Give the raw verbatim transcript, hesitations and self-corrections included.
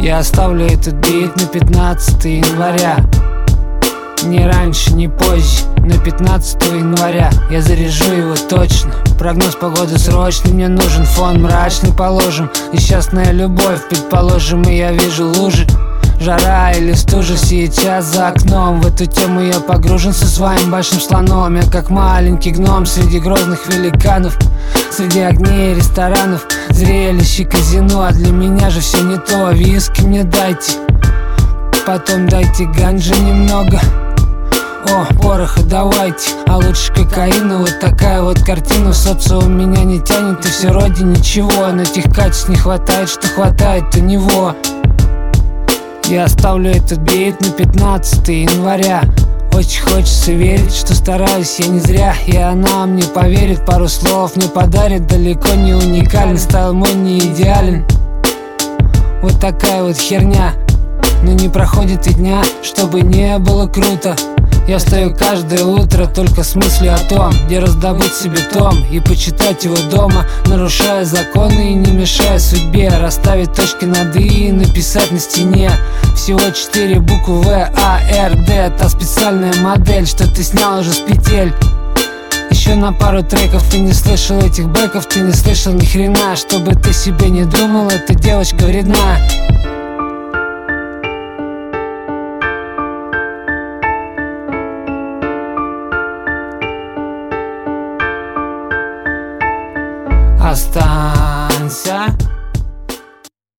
Я оставлю этот бит на пятнадцатое января. Не раньше, не позже, на пятнадцатое января я заряжу его точно. Прогноз погоды срочный, мне нужен фон мрачный, положим. Несчастная любовь, предположим, и я вижу лужи. Жара или стужа сейчас за окном. В эту тему я погружен со своим большим слоном. Я как маленький гном среди грозных великанов, среди огней ресторанов, зрелищ и казино. А для меня же все не то. Виски мне дайте, потом дайте ганджи немного. О, пороха давайте, а лучше кокаина. Вот такая вот картина. В социум меня не тянет, и все вроде ничего. Но этих качеств не хватает, что хватает у него. Я оставлю этот бит на пятнадцатое января. Очень хочется верить, что стараюсь я не зря. И она мне поверит, пару слов мне подарит. Далеко не уникален, стайл мой не идеален. Вот такая вот херня. Но не проходит и дня, чтобы не было круто. Я встаю каждое утро только с мыслью о том, где раздобыть себе том и почитать его дома, нарушая законы и не мешая судьбе. Расставить точки над «и» и написать на стене всего четыре буквы В, А, Р, Д. Та специальная модель, что ты снял уже с петель. Еще на пару треков ты не слышал этих бэков, ты не слышал ни хрена. Чтобы ты себе не думал, эта девочка вредна.